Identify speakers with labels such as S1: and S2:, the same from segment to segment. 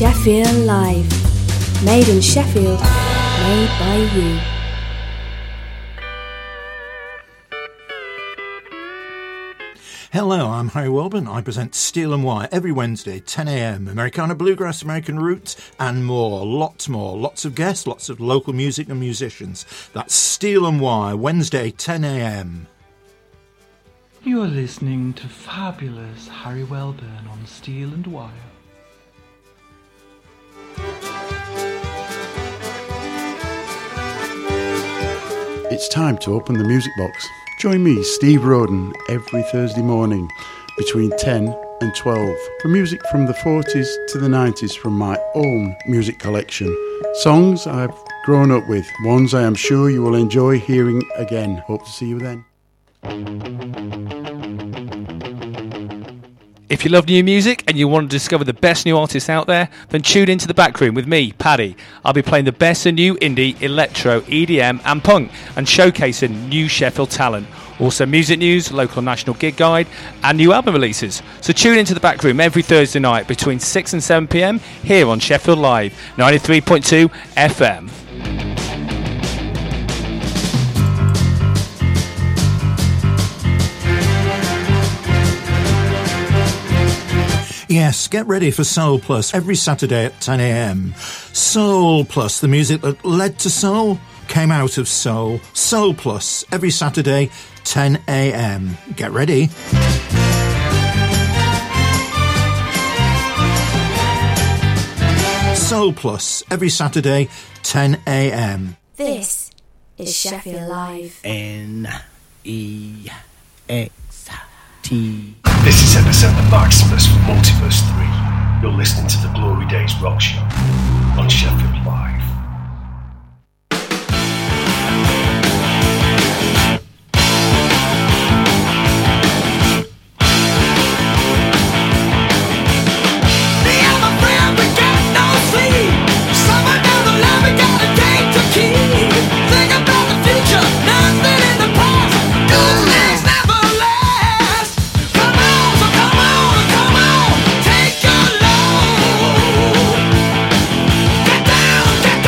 S1: Sheffield Live. Made in Sheffield, made by you.
S2: Hello, I'm Harry Welburn. I present Steel and Wire every Wednesday, 10 a.m. Americana Bluegrass, American Roots, and more. Lots more. Lots of guests, lots of local music and musicians. That's Steel and Wire, Wednesday, 10 a.m.
S3: You are listening to fabulous Harry Welburn on Steel and Wire.
S4: It's time to open the music box. Join me, Steve Roden, every Thursday morning between 10 and 12 for music from the 40s to the 90s from my own music collection. Songs I've grown up with, ones I am sure you will enjoy hearing again. Hope to see you then.
S5: If you love new music and you want to discover the best new artists out there, then tune into The Back Room with me, Paddy. I'll be playing the best of new indie, electro, EDM and punk and showcasing new Sheffield talent. Also music news, local and national gig guide and new album releases. So tune into The Back Room every Thursday night between 6 and 7 p.m. here on Sheffield Live, 93.2 FM.
S2: Yes, get ready for Soul Plus every Saturday at 10 a.m. Soul Plus, the music that led to soul, came out of soul. Soul Plus every Saturday, 10 a.m. Get ready. Soul Plus every Saturday, 10 a.m.
S1: This is Sheffield Live.
S6: N-E-X-T. This is Epicenter Maximus from Multiverse 3. You're listening to the Glory Days Rock Show on Sheffield Live.
S7: Get down,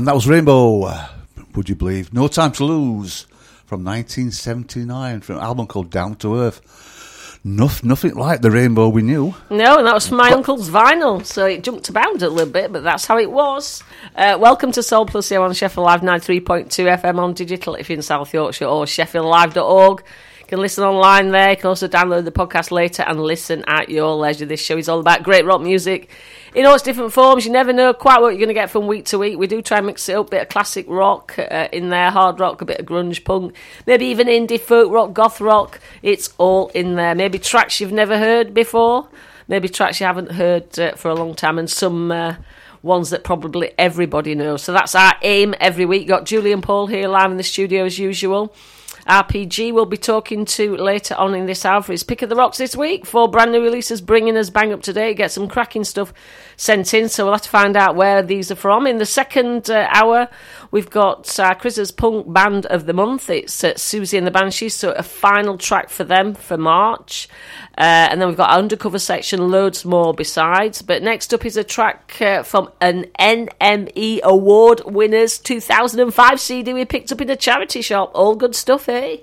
S7: And that was Rainbow, would you believe? No Time to Lose from 1979, from an album called Down to Earth. Nothing like the Rainbow we knew.
S8: No, and that was from my uncle's vinyl, so it jumped about a little bit, but that's how it was. Welcome to Soul Plus here on Sheffield Live 93.2 FM on digital if you're in South Yorkshire, or sheffieldlive.org. You can listen online there. You can also download the podcast later and listen at your leisure. This show is all about great rock music in all its different forms. You never know quite what you're going to get from week to week. We do try and mix it up, a bit of classic rock in there, hard rock, a bit of grunge punk, maybe even indie, folk rock, goth rock. It's all in there. Maybe tracks you've never heard before, maybe tracks you haven't heard for a long time, and some ones that probably everybody knows. So that's our aim every week. Got Julie and Paul here live in the studio as usual. RPG we'll be talking to later on in this hour for his Pick of the Rocks this week. 4 brand new releases bringing us bang up to date. Get some cracking stuff sent in, so we'll have to find out where these are from. In the second hour, we've got Chris's Punk Band of the Month. It's Susie and the Banshees, so a final track for them for March. And then we've got our Undercover section, loads more besides. But next up is a track from an NME Award winners 2005 CD we picked up in a charity shop. All good stuff, eh?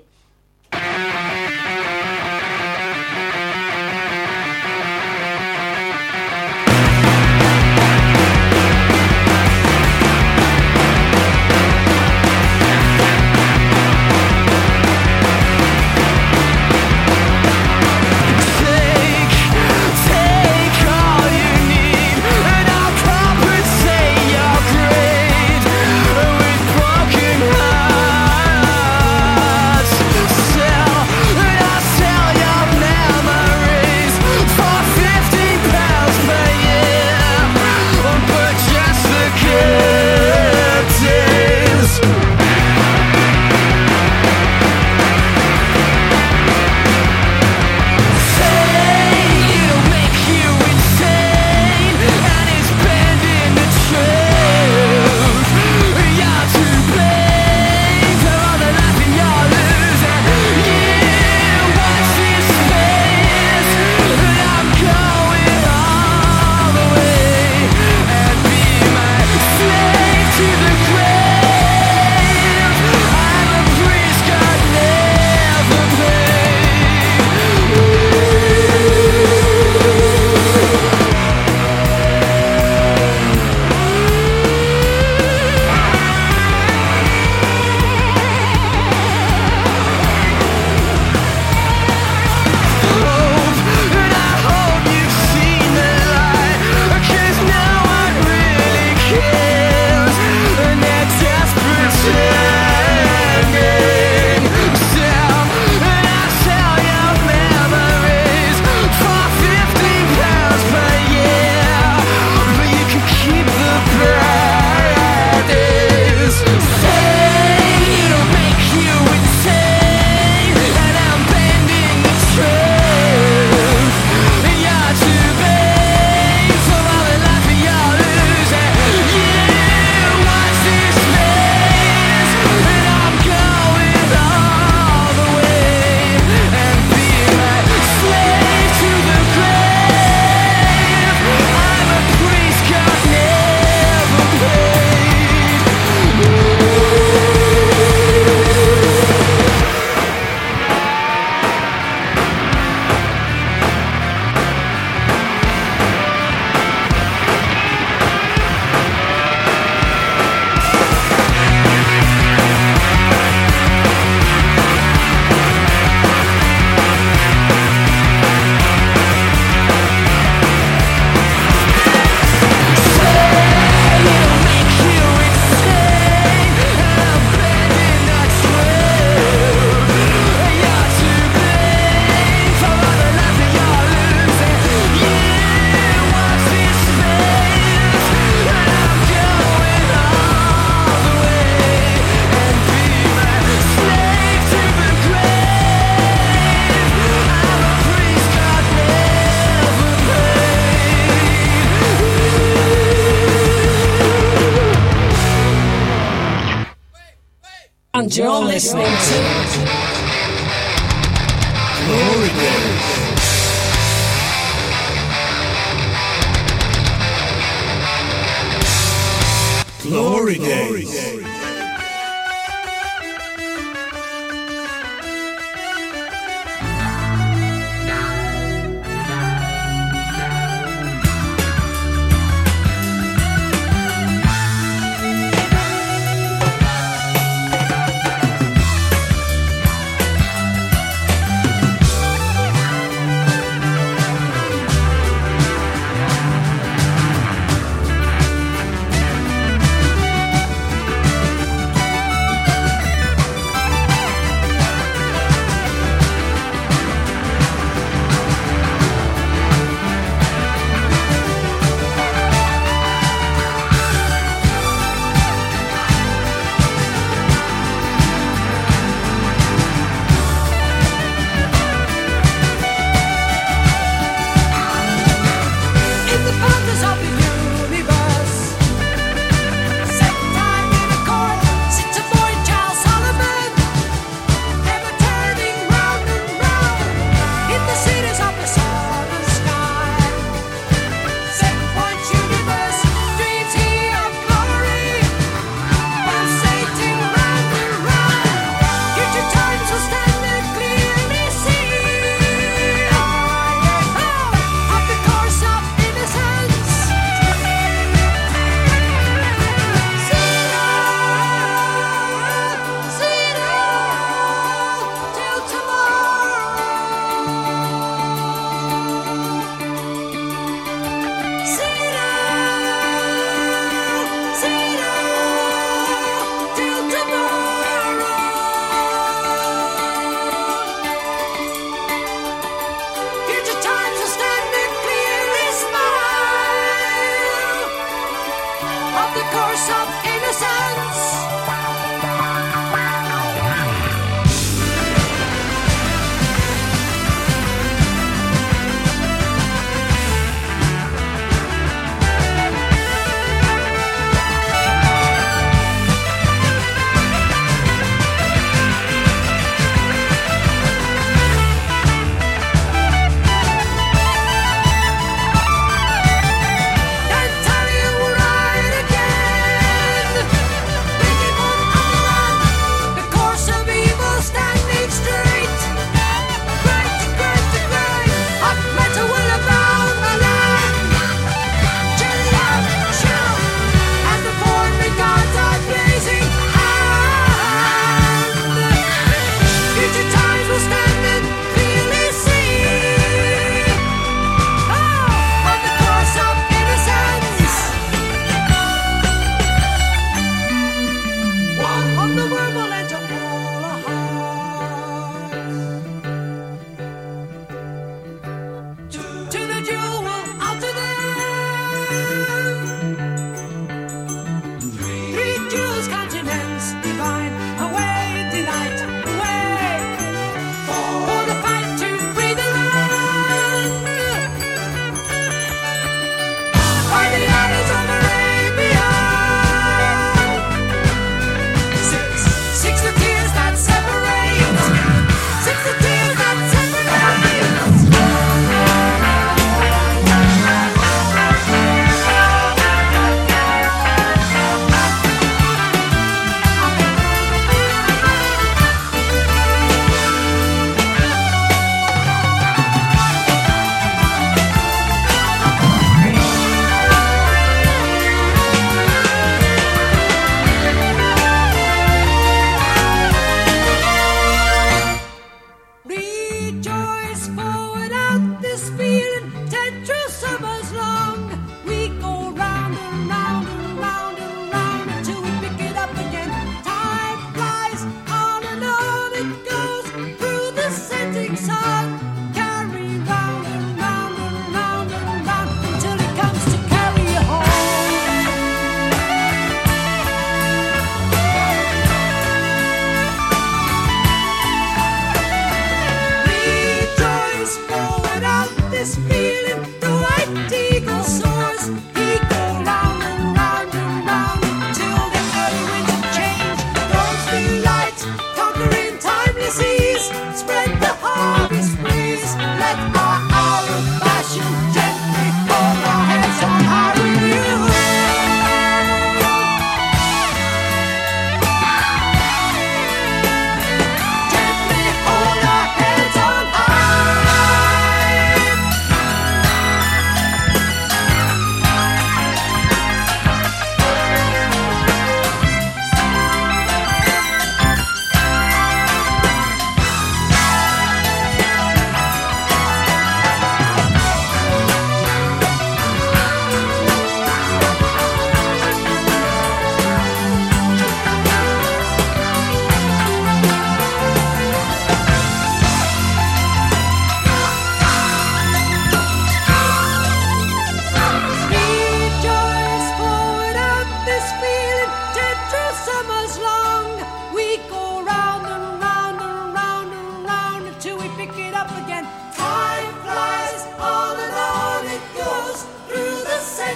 S9: And you're listening to Glory Days.
S6: Glory Days.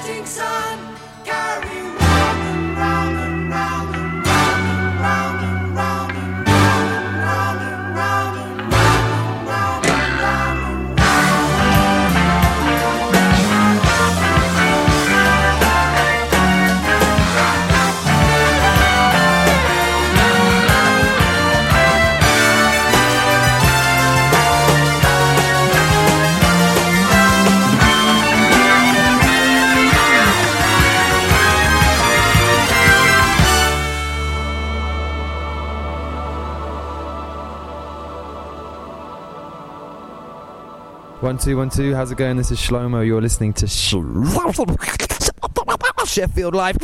S9: setting sun, carry round and round and round and round and round and round and round and round and round and round and round and
S10: One, two. How's it going? This is Shlomo. You're listening to Sheffield Live.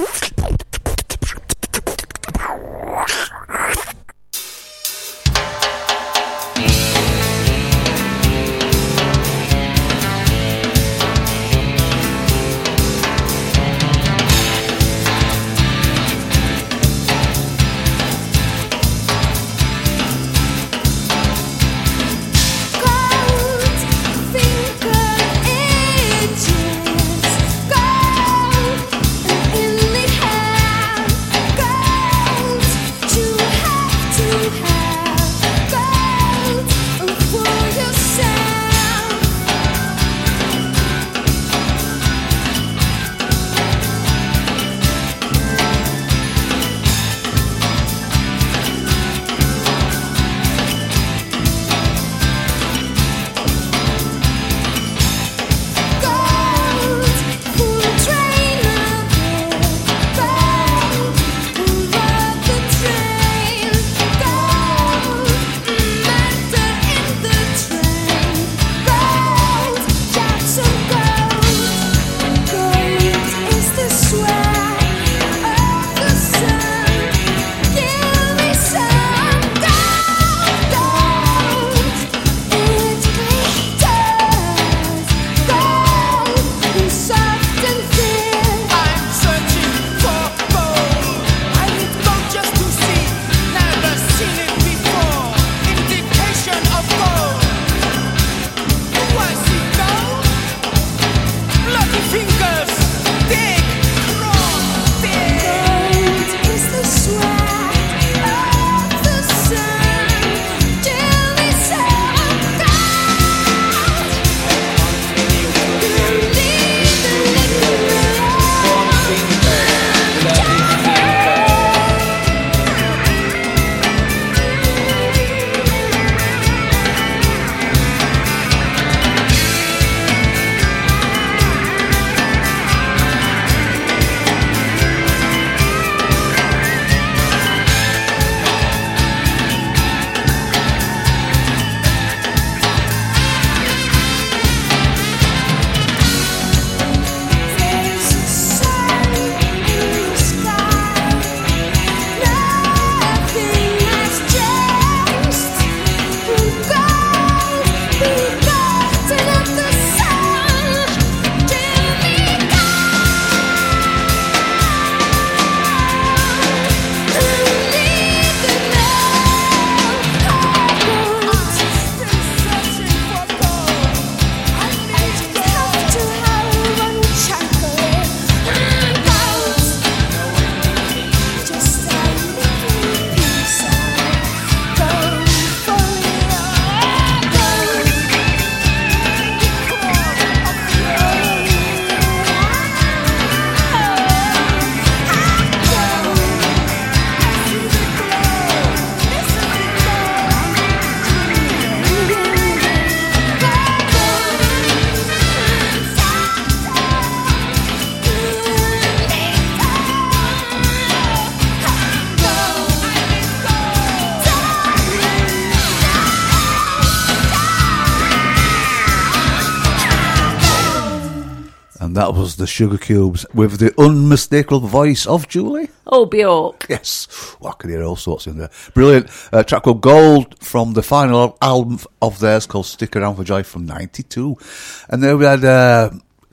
S7: And that was the Sugar Cubes with the unmistakable voice of Julie.
S8: Oh, Bjork.
S7: Yes. Well, I can hear all sorts in there. Brilliant. Track called Gold from the final album of theirs called Stick Around for Joy from 92. And then we had a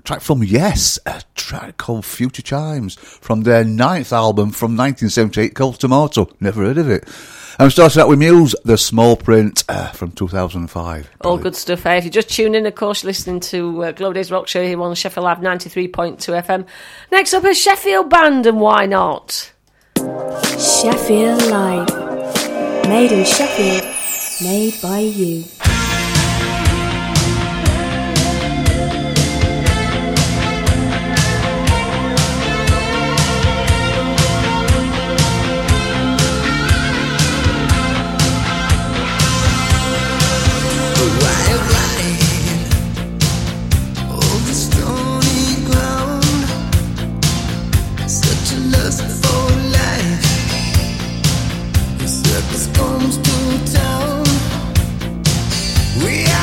S7: track from Yes, a track called Future Chimes from their 9th album from 1978 called Tomato. Never heard of it. And we started out with Muse, The Small Print from 2005.
S8: All good stuff, eh? If you're just tuning in, of course, you're listening to Glow Days Rock Show here on Sheffield Live 93.2 FM. Next up, a Sheffield band, and why not?
S1: Sheffield Live. Made in Sheffield. Made by you.
S9: Comes to town. We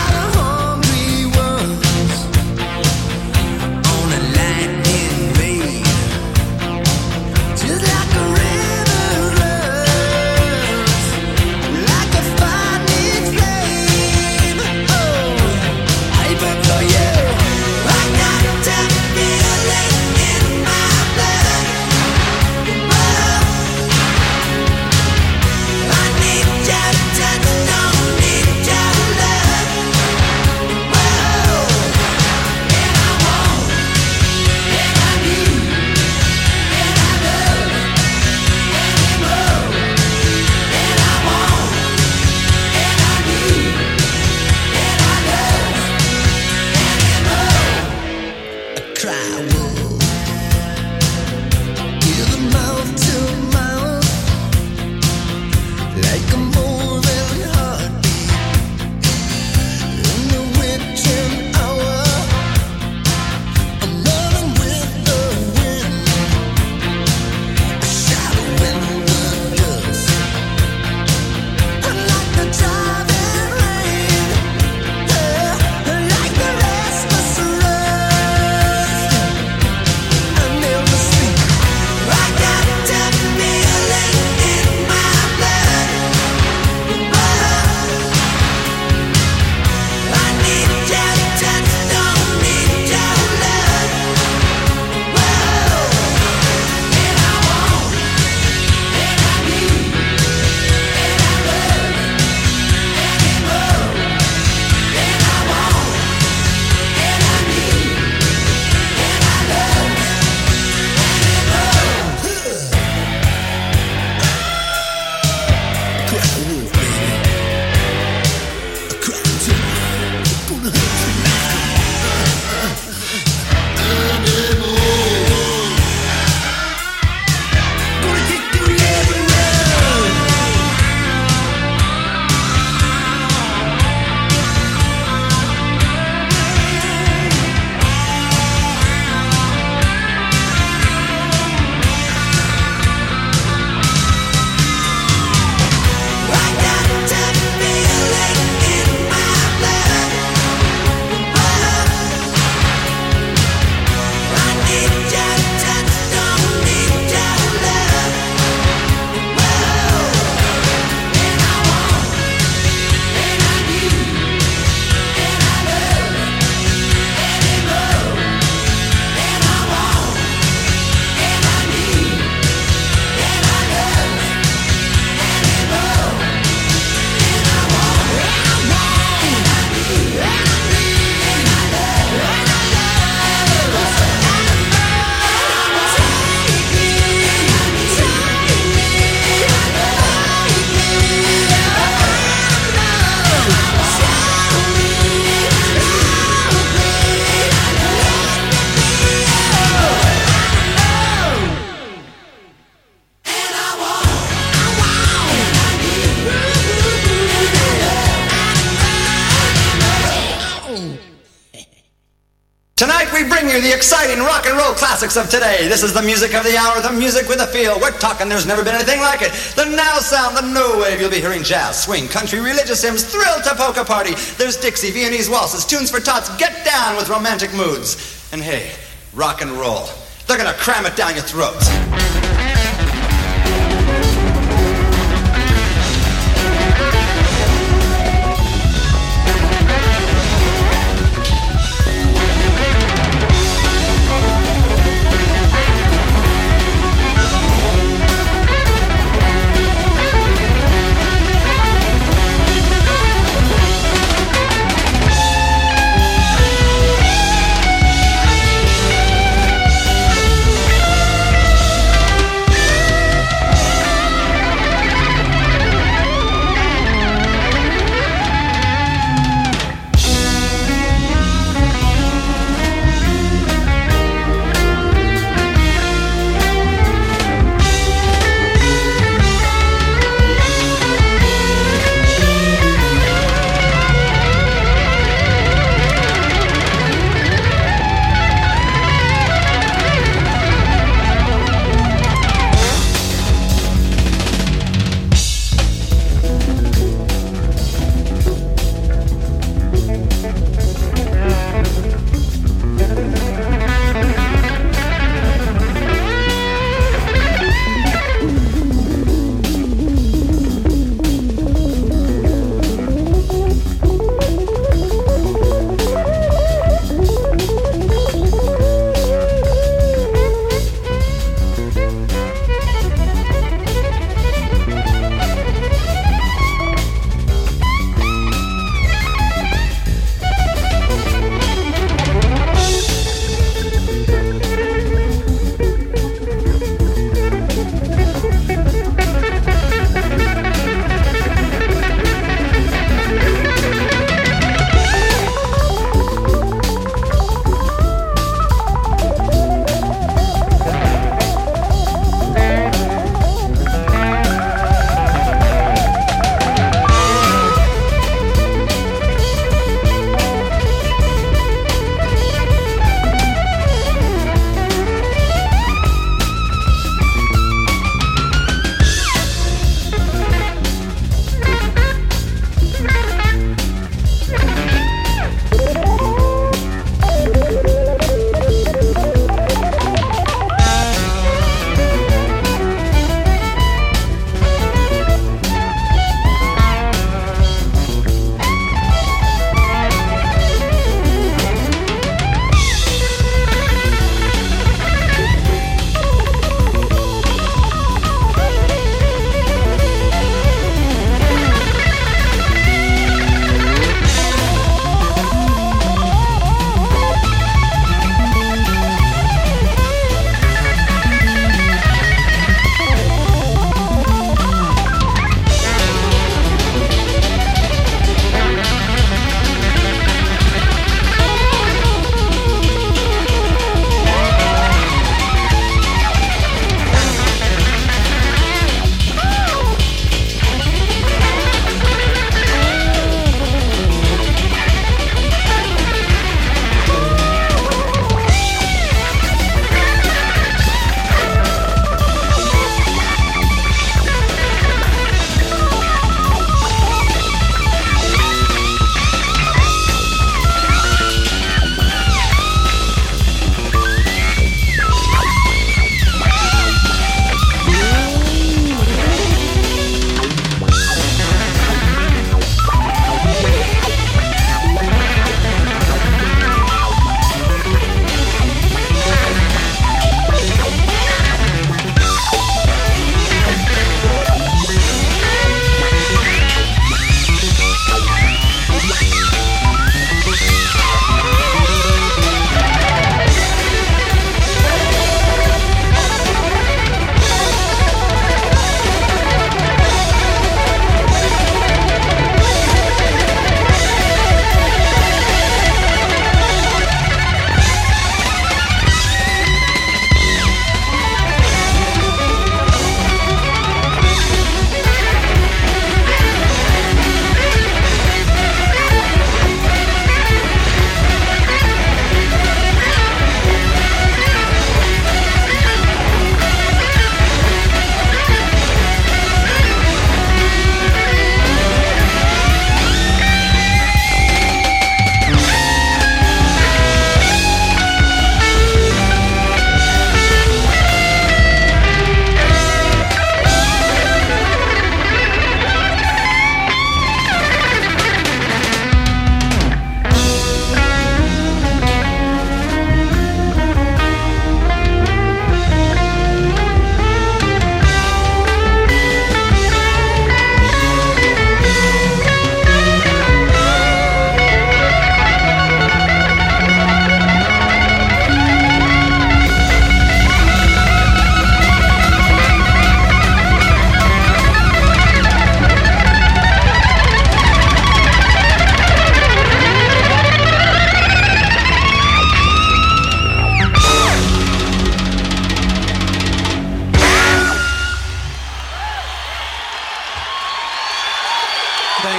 S11: Tonight we bring you the exciting rock and roll classics of today. This is the music of the hour, the music with a feel. We're talking there's never been anything like it. The now sound, the no wave. You'll be hearing jazz, swing, country, religious hymns, thrill to polka party. There's Dixie, Viennese waltzes, tunes for tots. Get down with romantic moods. And hey, rock and roll. They're gonna cram it down your throats.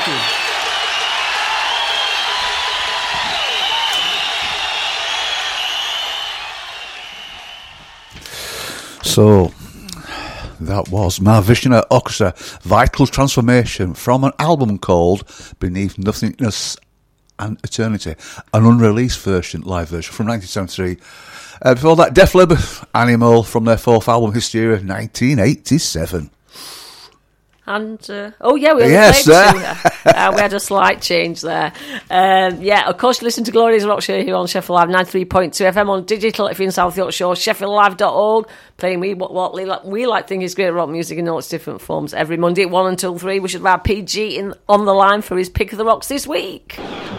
S3: Thank you.
S7: So, that was Mahavishnu Orchestra, Vital Transformation, from an album called Beneath Nothingness and Eternity, an unreleased version, live version, from 1973. Before that, Def Leppard, Animal, from their fourth album, Hysteria, 1987.
S8: And, we only
S7: Yes,
S8: played two. We had a slight change there. Of course, you listen to Glory's Rock Show here on Sheffield Live 93.2 FM on digital if you're in South Yorkshire, sheffieldlive.org, playing what we like think is great rock music in all its different forms every Monday at 1 until 3. We should have PG on the line for his pick of the rocks this week.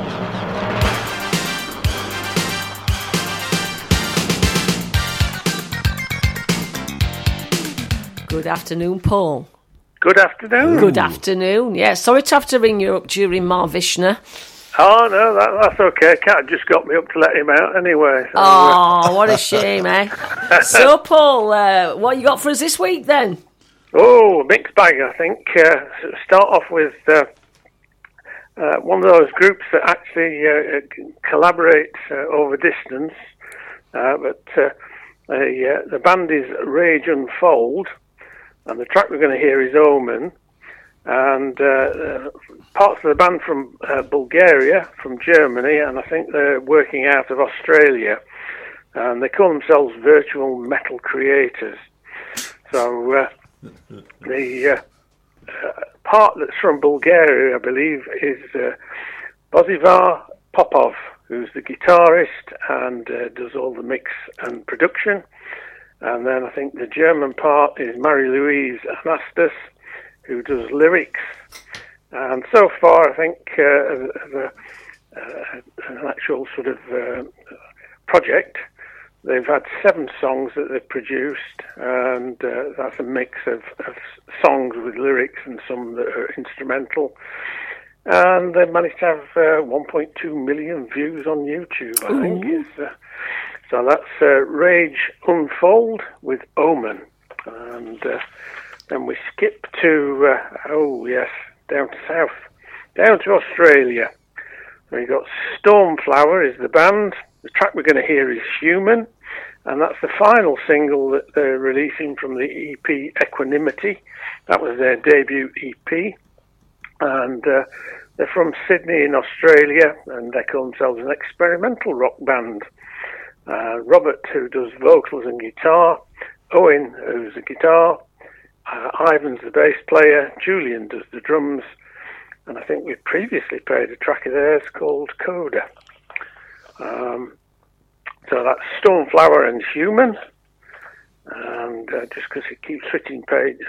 S8: Good afternoon, Paul.
S12: Good afternoon.
S8: Good afternoon. Yeah, sorry to have to ring you up during Mahavishnu.
S12: Oh, no, that's okay. Cat just got me up to let him out anyway. So,
S8: what a shame, eh? So, Paul, what you got for us this week, then?
S12: Oh, mixed bag, I think. Start off with one of those groups that actually collaborate over distance. But the band is Rage Unfold. And the track we're going to hear is Omen, and parts of the band from Bulgaria, from Germany, and I think they're working out of Australia. And they call themselves Virtual Metal Creators. So the part that's from Bulgaria, I believe, is Bozivar Popov, who's the guitarist and does all the mix and production. And then I think the German part is Marie-Louise Anastas, who does lyrics. And so far, I think, as an actual sort of project, they've had 7 songs that they've produced, and that's a mix of songs with lyrics and some that are instrumental. And they've managed to have 1.2 million views on YouTube, I think. So that's Rage Unfold with Omen. And then we skip to, down south, down to Australia. We've got Stormflower is the band. The track we're going to hear is Human. And that's the final single that they're releasing from the EP Equanimity. That was their debut EP. And they're from Sydney in Australia, and they call themselves an experimental rock band. Robert, who does vocals and guitar, Owen, who's the guitar, Ivan's the bass player, Julian does the drums, and I think we previously played a track of theirs called Coda. So that's Stormflower and Human, and just because it keeps switching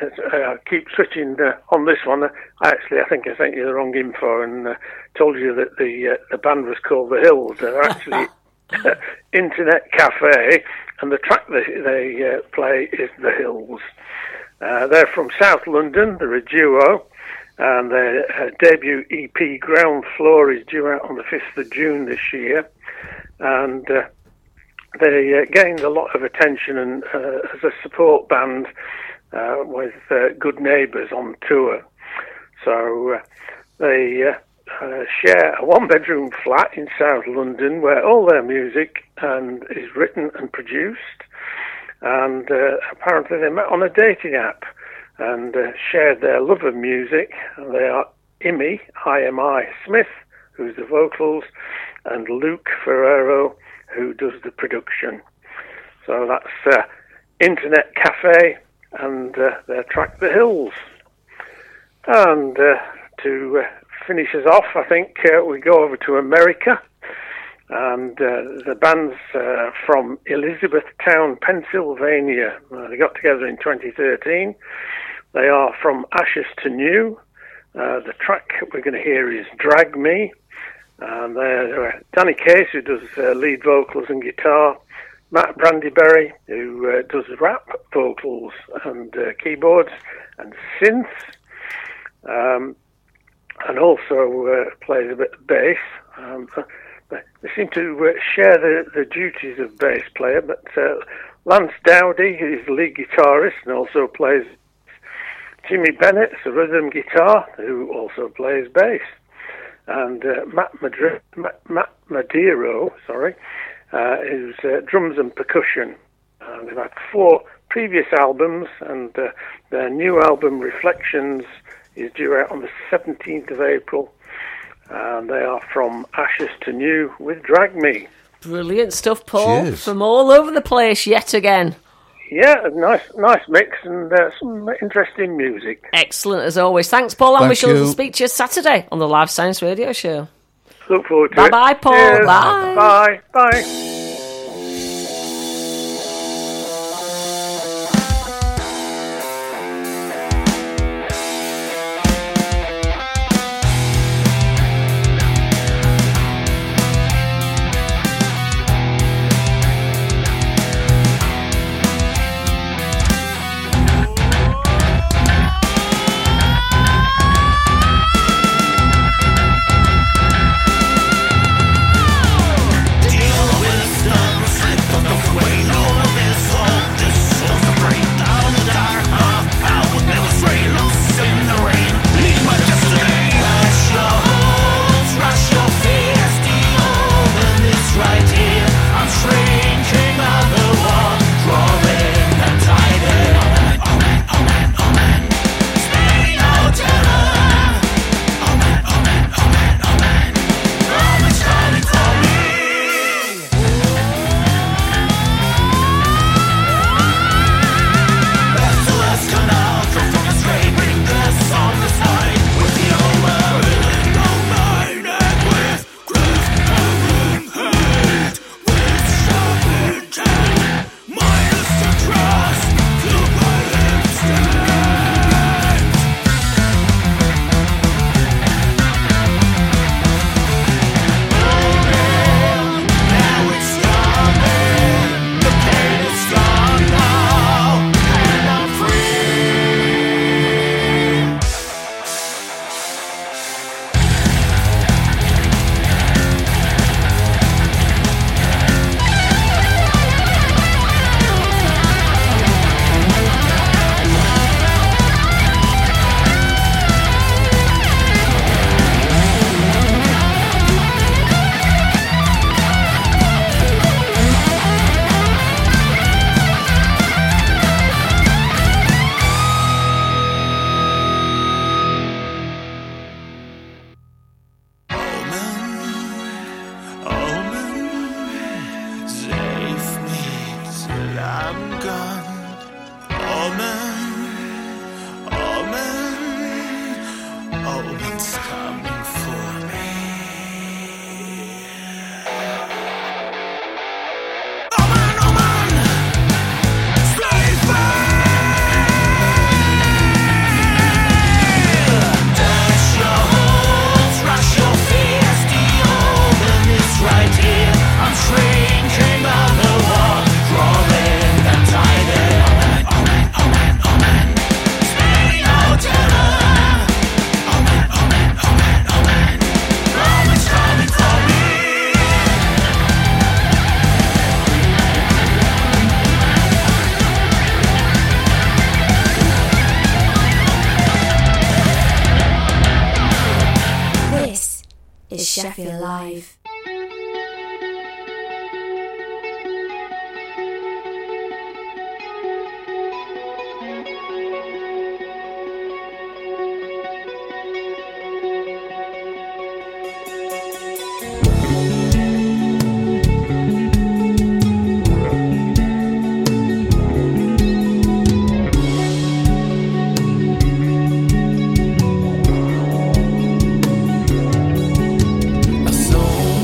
S12: on this one, I think I sent you the wrong info and told you that the band was called The Hills. They're actually Internet Cafe, and the track they play is The Hills. They're from South London. They're a duo, and their debut EP Ground Floor is due out on the 5th of June this year, and they gained a lot of attention and as a support band with Good Neighbours on tour. So they share a 1-bedroom flat in South London where all their music is written and produced, and apparently they met on a dating app and shared their love of music. And they are Imi, I-M-I Smith, who's the vocals, and Luke Ferrero, who does the production. So that's Internet Cafe and their track The Hills. And to finish us off, I think we go over to America, and the band's from Elizabethtown, Pennsylvania. They got together in 2013. They are From Ashes to New. The track we're going to hear is Drag Me. And Danny Case, who does lead vocals and guitar, Matt Brandyberry, who does rap vocals and keyboards and synths, and also plays a bit of bass. They seem to share the duties of bass player, but Lance Dowdy, who's the lead guitarist and also plays Jimmy Bennett's a rhythm guitar, who also plays bass, and Matt Madero, who's drums and percussion. They've had 4 previous albums, and their new album, Reflections, is due out on the 17th of April. And they are from Ashes to New with Drag Me.
S8: Brilliant stuff, Paul.
S7: Cheers.
S8: From all over the place yet again.
S12: Yeah, a nice mix and some interesting music.
S8: Excellent as always. Thanks, Paul, and we
S7: Thank
S8: shall
S7: you.
S8: speak to you Saturday on the Live Science Radio Show.
S12: Look forward to it.
S8: Bye-bye, Paul.
S12: Cheers.
S8: Bye.
S12: Bye. Bye.
S9: Deal with
S1: Sheffield Live.
S9: My soul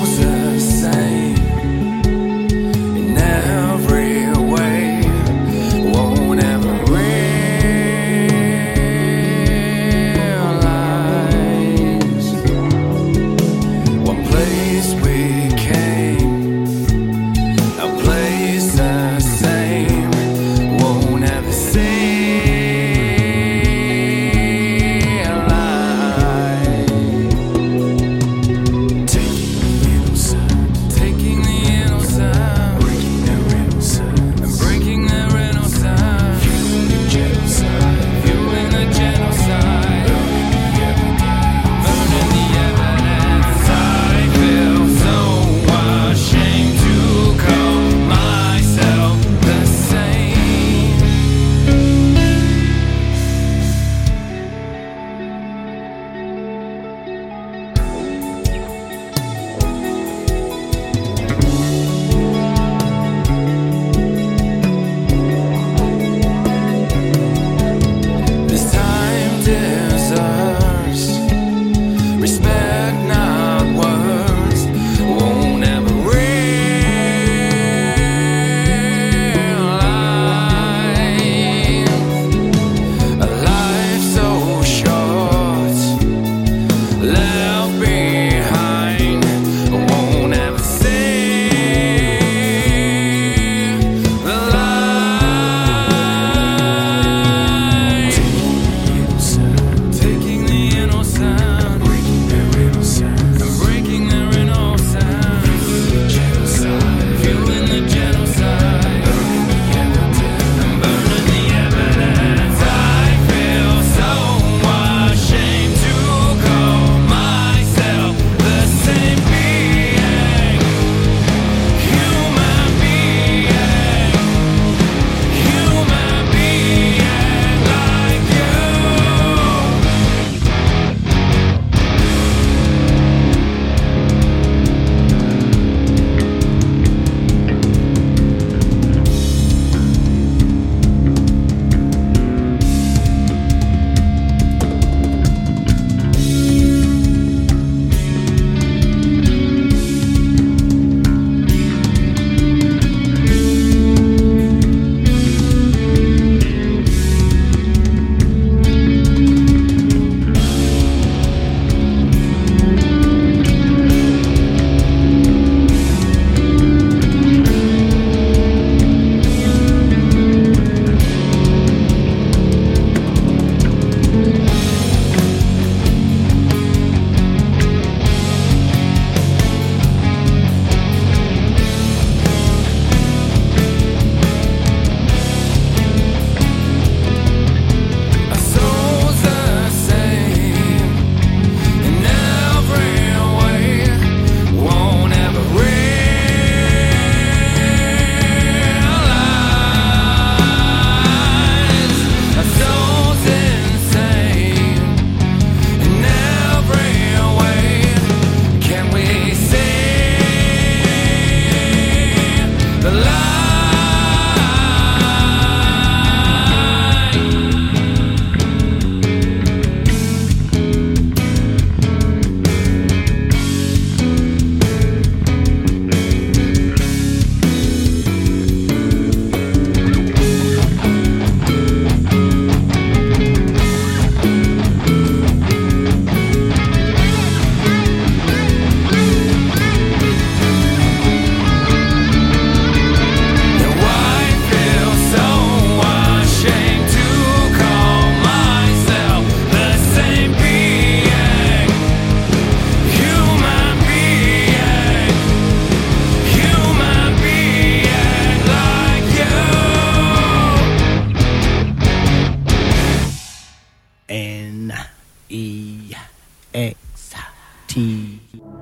S10: T.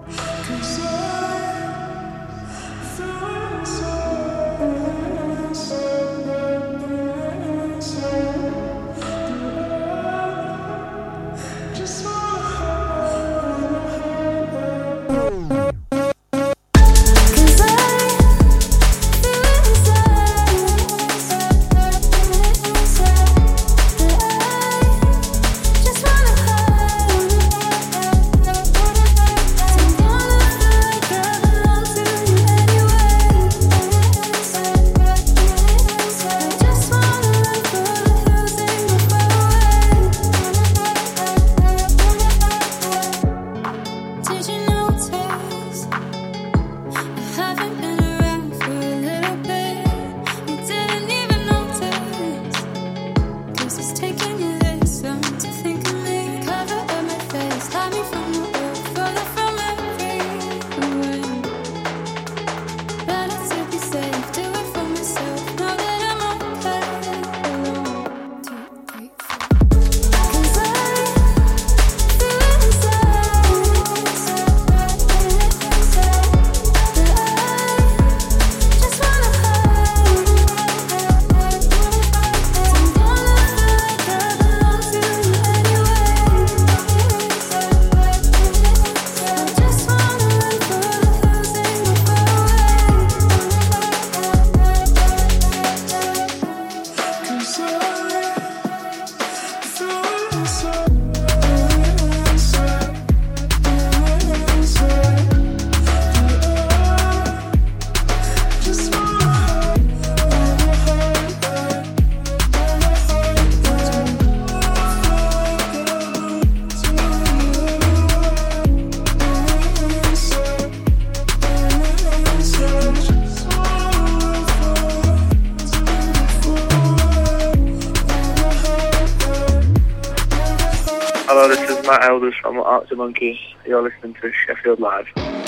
S13: Hello, this is Matt Elders from Arctic Monkeys. You're listening to Sheffield Live.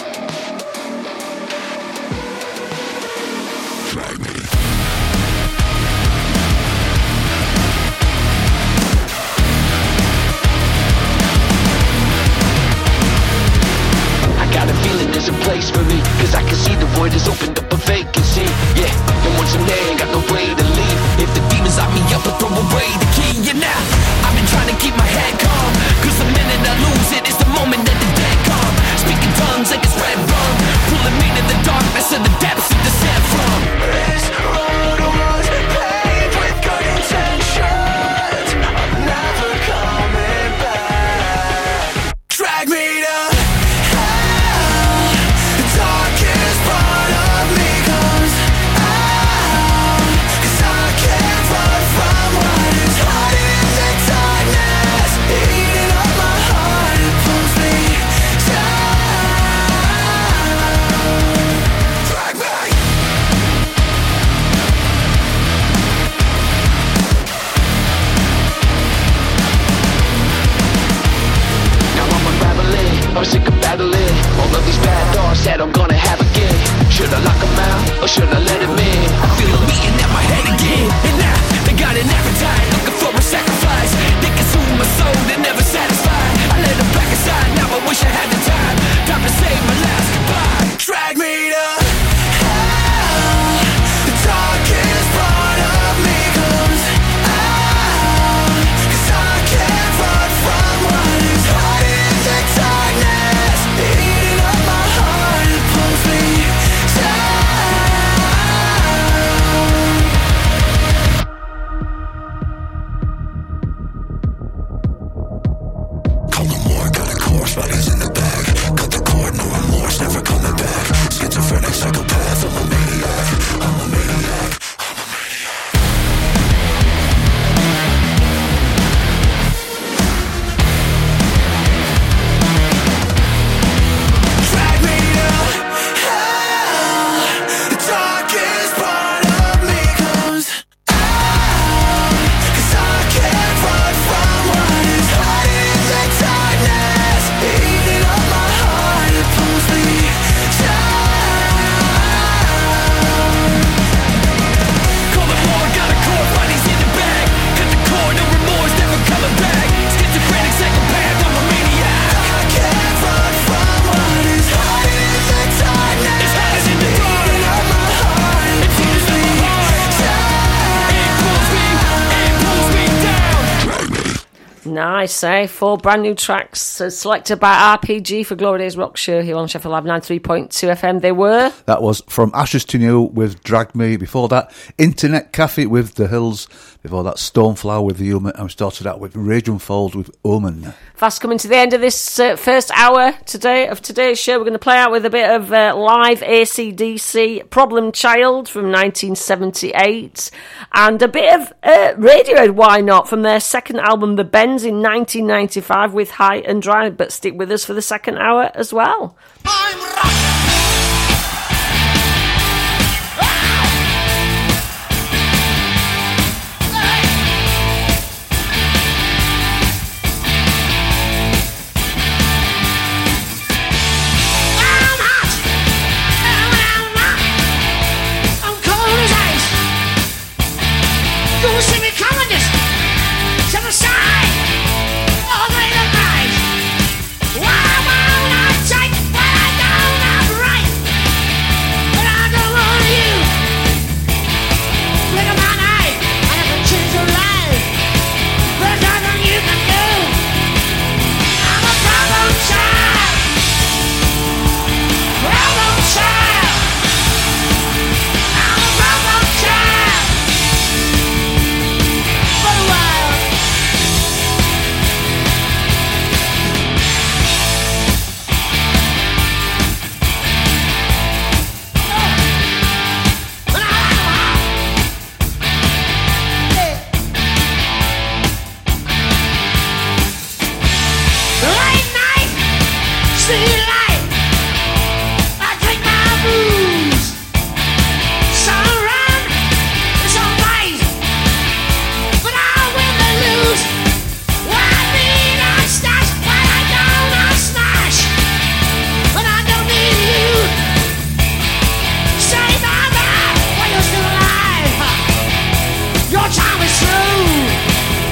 S14: I got a feeling there's a place for me, cause I can see the void has opened up a vacancy. Yeah, and once I'm there, ain't got no way to leave. If the demons lock me up, I'll throw away the key. Yeah, now I've been trying to keep my head calm, cause the minute I lose it, it's the moment that the dead come. Speaking tongues like it's red rum, pulling me to the darkness of the depths of descent from. This road was paved with good intentions. I'm never coming back. Drag me to hell. The darkest part of me comes out, cause I can't run from what is hiding in the darkness, eating up my heart. It pulls me down. Drag me. Now I'm unraveling, I'm sick of battling all of these bad thoughts that I'm gonna have again. Should I lock them out, or should I let them in? I feel them eating at my head again. And now, they got an appetite, looking for a sacrifice. They consume my soul, they're never satisfied. I let them back aside, now I wish I had the time. Time to say my last goodbye. Drag me to hell. The darkest part of me comes out, cause I can't run from what is hiding in the darkness, eating up my heart. It pulls me down.
S8: Nice, eh? 4 brand new tracks selected by RPG for Glory Days Rock Show here on Sheffield Live 93.2 FM. They were...
S7: That was From Ashes to New with Drag Me. Before that, Internet Cafe with The Hills. Before that, Stoneflower with The Human. And we started out with Rage Unfold with Omen.
S8: Fast coming to the end of this first hour of today's show. We're going to play out with a bit of live AC/DC Problem Child from 1978 and a bit of Radiohead, why not, from their second album The Bends in 1995 with High and Dry. But stick with us for the second hour as well.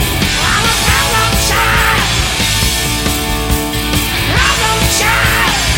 S9: Child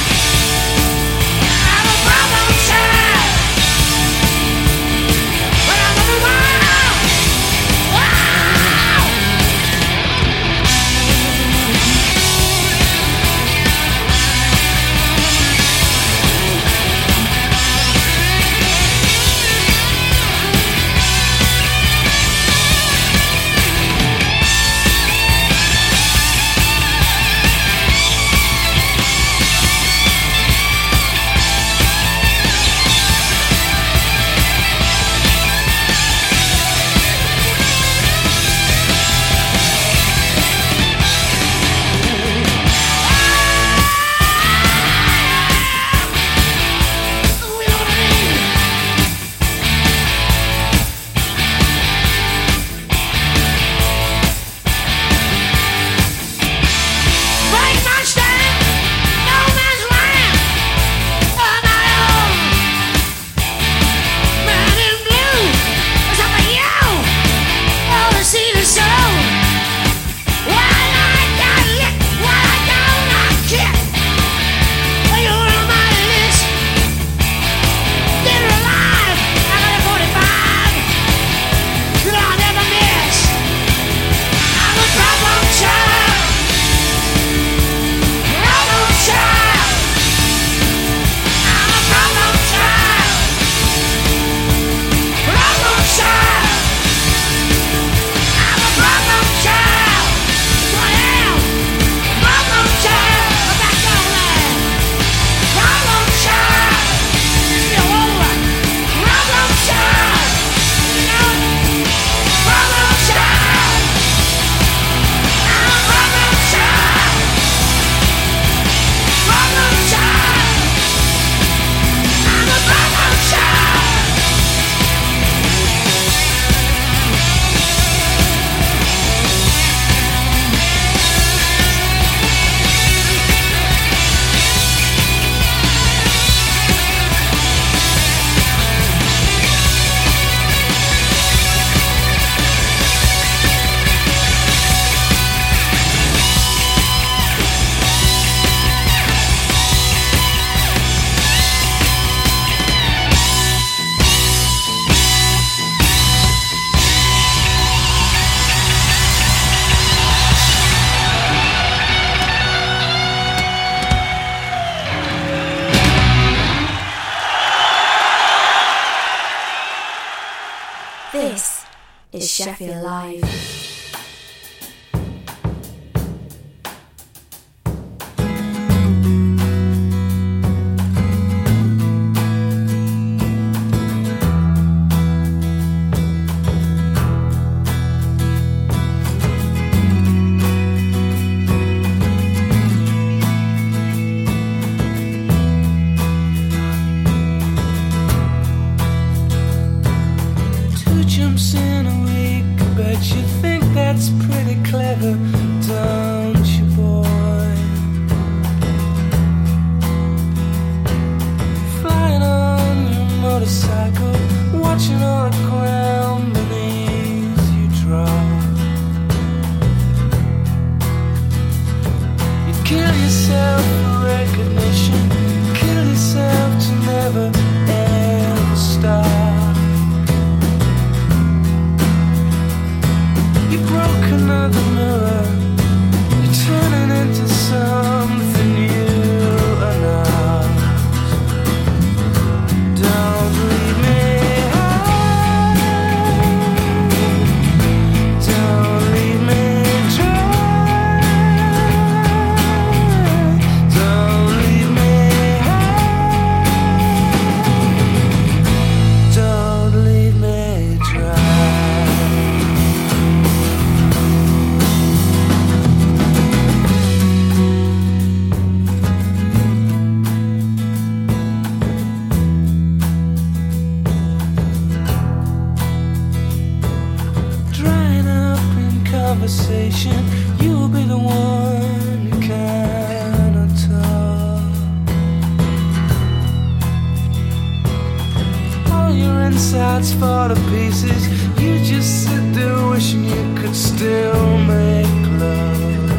S1: is Sheffield Live.
S15: Jumps in a week, I bet you think that's pretty clever, don't you, boy? Flying on your motorcycle, watching all the ground beneath you drop. You kill yourself for recognition, kill yourself to never ever stop. You broke another mirror, you're turning into something you are not. Don't leave me high, don't leave me dry, don't leave me high, don't leave me dry. Conversation, you'll be the one who cannot talk. All your insides fall to pieces. You just sit there wishing you could still make love.